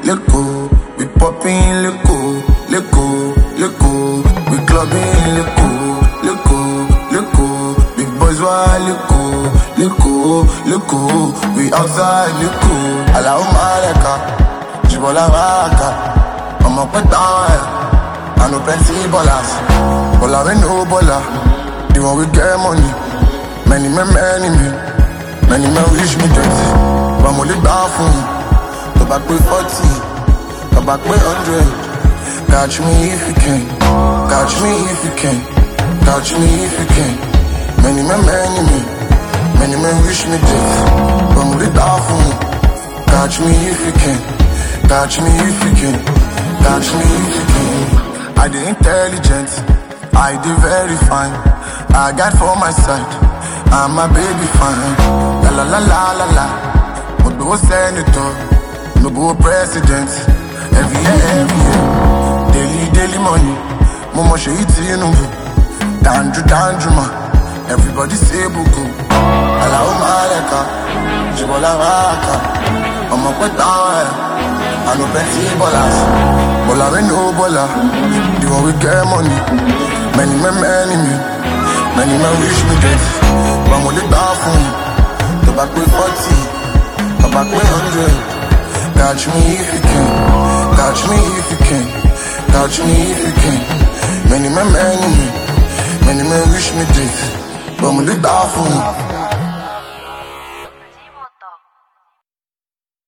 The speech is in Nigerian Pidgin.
Leko, we popping, Leko, Leko, Leko, we clubbing, Leko, Leko, Leko, big boys why Leko, Leko, Leko, we outside Leko. Allahumma aleka, Jibola Raka, I'm up and down, I know plenty ballers, but I no baller. The one we get money, many men wish me death, but I'm only down for me. Go back with 40, go back with 100. Catch me if you can, catch me if you can, catch me if you can. Many men wish me death, but I'm only down for me. Catch me if you can, catch me if you can, catch me if you can. I the intelligent, I the very fine. I got for my side, I'm my baby fine. La la la la la la. Odo senator, no go president. Every year, daily money. Momo she eat you Dandru ma. Everybody say buku. Allahumma aleka, Jibola Raka. I'm up and down, I know plenty ballers, but I no baller. The one we get money, many men wish me death, but I'm only down for me. Go back with 40, go back with 100. Catch me if you can, catch me if you can, catch me if you can. Many men wish me death, but I'm only down for me.